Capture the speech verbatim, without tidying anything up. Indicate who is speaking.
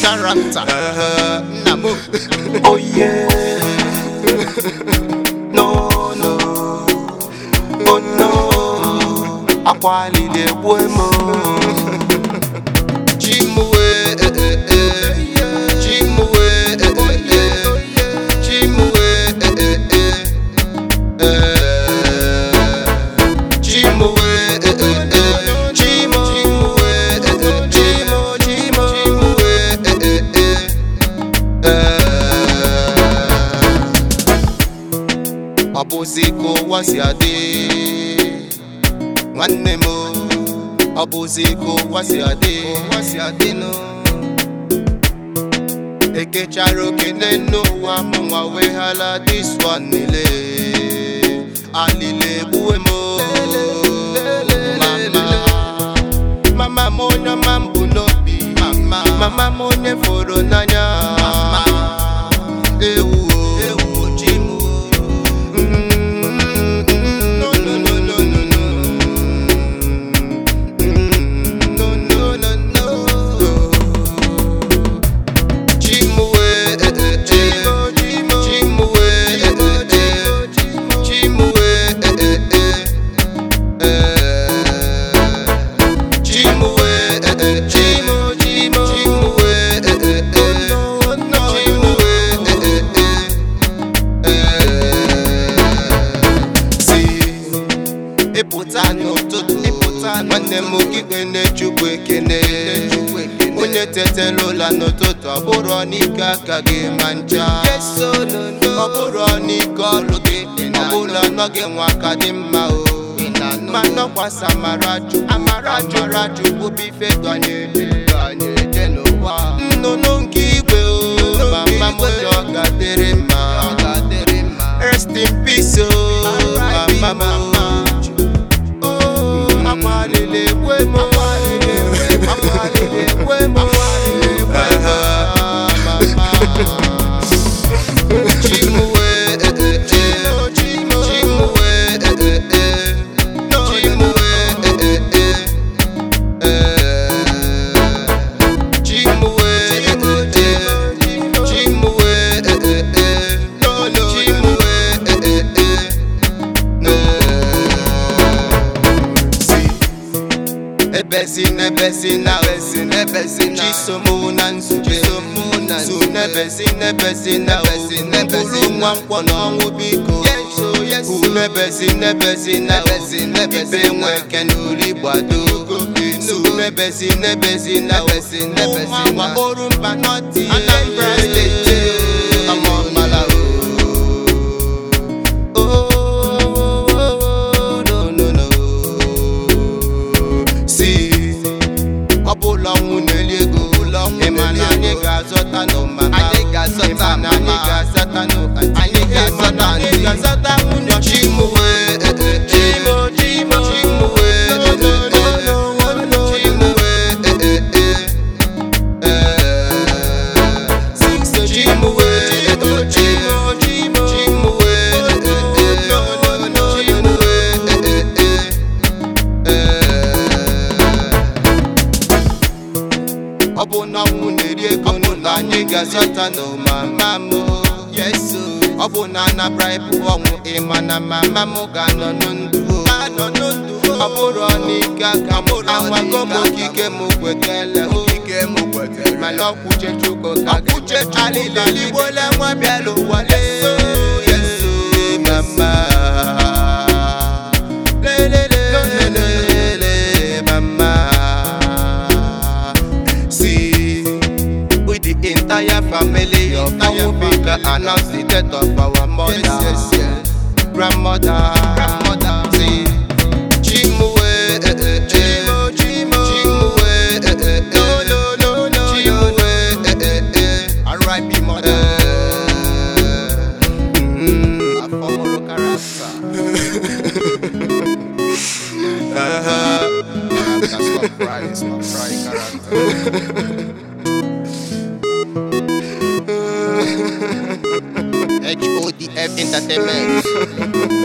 Speaker 1: character.
Speaker 2: Namo. Oh yeah. No no. Oh no. Akwali de buemo. Chimwe eh eh eh. Chimwe eh eh eh. Chimwe eh eh eh. Chimwe eh eh eh. Chimo chimwe eh eh. Chimo chimo chimwe eh eh eh. Abuziko wasiade. Nwanne mo Abuziko wasiade wasiade no Ekecharo kene no wa mwa we hala this one nile Alile buwe mo Mama Mama monya mambu no bi Mama Mama monye foro nanya Mama Ewu Ewu chimu Nwanne m okike na-echukwu ekene onye tetelola n'ụtụtụ ọ bụrụ n'ike aka gị ma ncha ọ bụrụ n'ike ọrụ gị ọ bụla nọ gị nwa aka dị mma o ma nọkwasa amarajụ amarajụ rajụ bụbụ ife dọnyeje n'ụwa nnụnụ nke igwe o ma mma m ọ ga-adịrị mma rest in peace o mama m Akwalile buemo, akwalile buemo, mama. Chimwe, chimo, chimo, chimwe, no, chimwe, chimwe, chimwe, no, no, chimwe. Ebesin, ebesin, ebesin, ebesin. Chisomu nansu, chisomu nansu. Sun ebesin, ebesin, ebesin, ebesin. Mwankwo n'onwu biko. Yeso, yeso. Un ebesin, ebesin, ebesin, ebesin. Ibe nweke n'uri gbado. Sun ebesin, ebesin, ebesin, ebesin. Mwa oru mpa noti. Anambra State. Amo mala o. Anyị ga-azọta n'ụmama anyị ga-azọta na anyị ga-azọta no anyị ga-azọta anyị ga-azọta nwunye Chimuwe Chimo Chimo Chimuwe Chimuwe sing so Chimuwe Chimo Chimo Chimuwe ọ bụ na nwunye rie ego anyị ga-azọta n'ụmama m yeso ọ bụ na na bribe ọnwụ ịma na mama m ga-anọ n'ndụ ọ bụrụ n'ike aka m anwago m okike m kwetele okike m kwetele mana ọkwụche Chukwu ka ga-eche alile igbole nwa bịara ụwa yeso mama entire family of our people announce the death of our mother, yes, yes, yes. grandmother, grandmother. See, Chimuwe, eh, eh, Chimo, Chimo, Chimuwe, eh, eh, eh. no, no, no, no, Chimuwe, eh, eh, eh. R I P mother. Mm, a former character. uh-huh. yeah, that's what pride is, my pride character. H O D F Entertainment.